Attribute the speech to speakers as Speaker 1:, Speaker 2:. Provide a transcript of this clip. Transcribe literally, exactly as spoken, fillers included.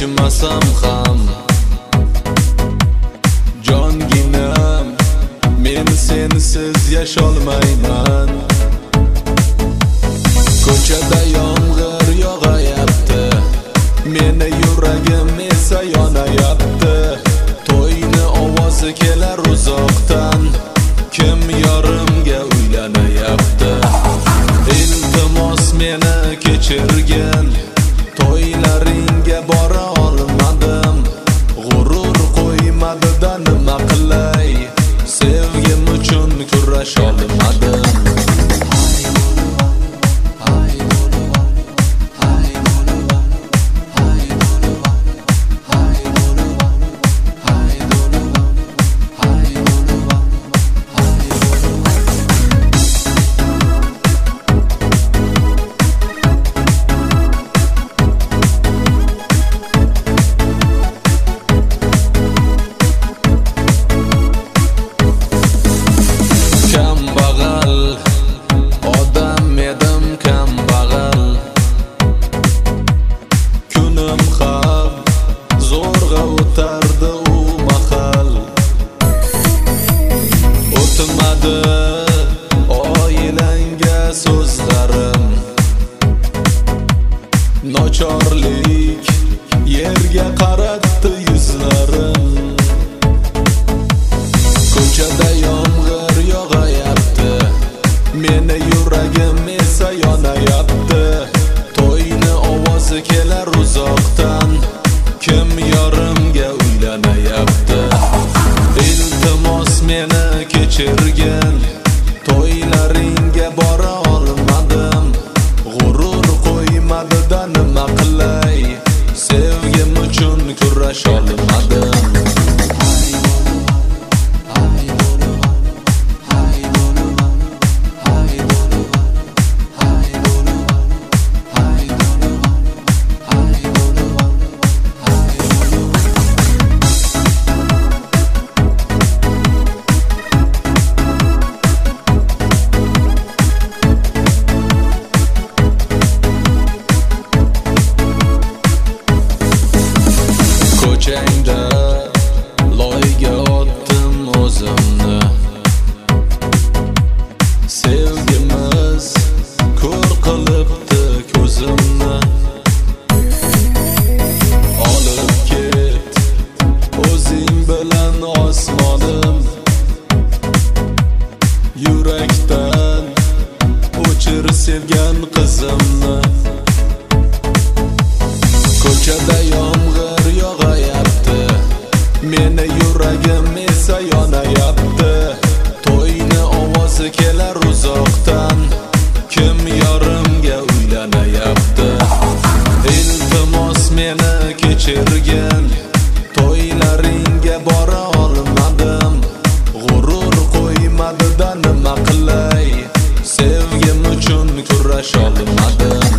Speaker 1: kechmasam ham jonginam, men sensiz yasholmayman. Ko'chada yomg'ir yog'ayapti, meni yuragim esa yonayapti. To'yni ovozi kelar uzoqdan, kim yorimga uylanayapti. Iltimos meni kechirgin, to'ylaringga bora olmadim. G'urur qo'ymadi-da nima qilay, sevgim uchun kurash olmadim. Oilangga so'zlarim, nochorlik yerga qaratdi yuzlarim. Ko'chada yomg'ir yog'ayapti, meni yuragim esa yonayapti. To'yni ovozi kelar uzoqdan, kim yorimga uylanayapti. Iltimos meni kechirgin, to'ylaringga bora olmadim. G'urur qo'ymadi-da nima qilay, sevgim uchun kurash olmadim. Ko'changda loyga otdim o'zimni, sevgimiz ko'r qilibdi ko'zimni. Olib ket o'zing bilan osmonim, yurakdan o'chir sevgan qizimni. Ko'chada yomg'ir yog'ayapti, meni yuragim esa yonayapti. To'yni ovozi kelar uzoqdan, kim yorimga uylanayapti. Iltimos meni kechirgin, to'ylaringga bora olmadim. G'urur qo'ymadi-da nima qilay, sevgim uchun kurash olmadim.